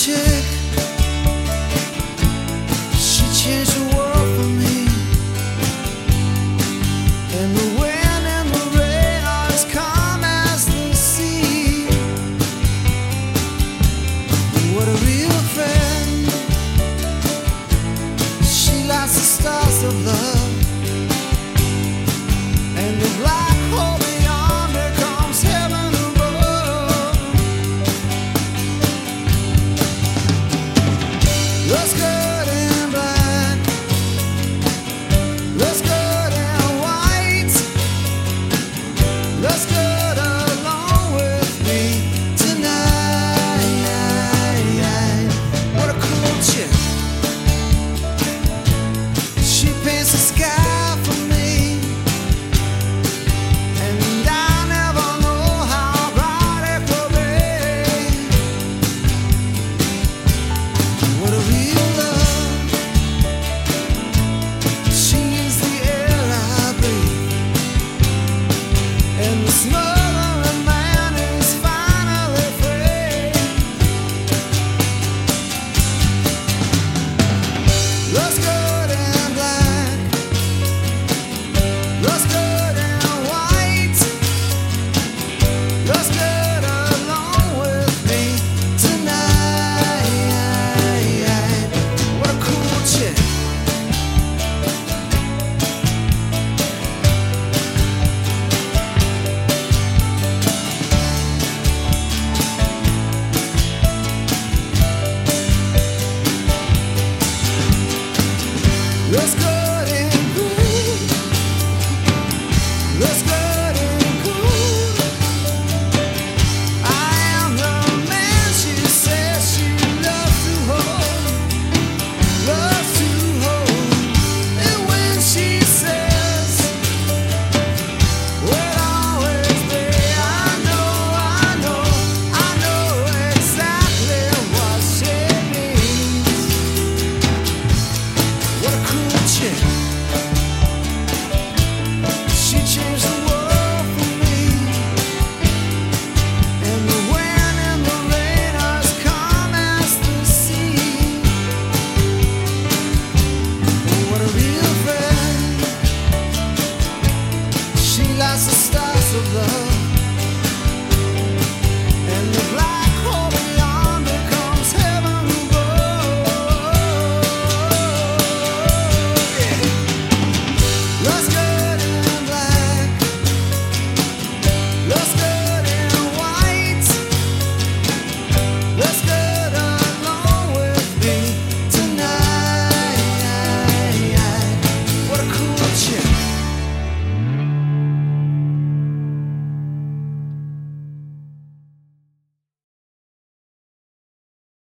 chick. She changed the world for me. And the wind and the rain are as calm as the sea. What a real friend. She lights the stars of love. And the black hole beyond becomes heaven above. Let's go.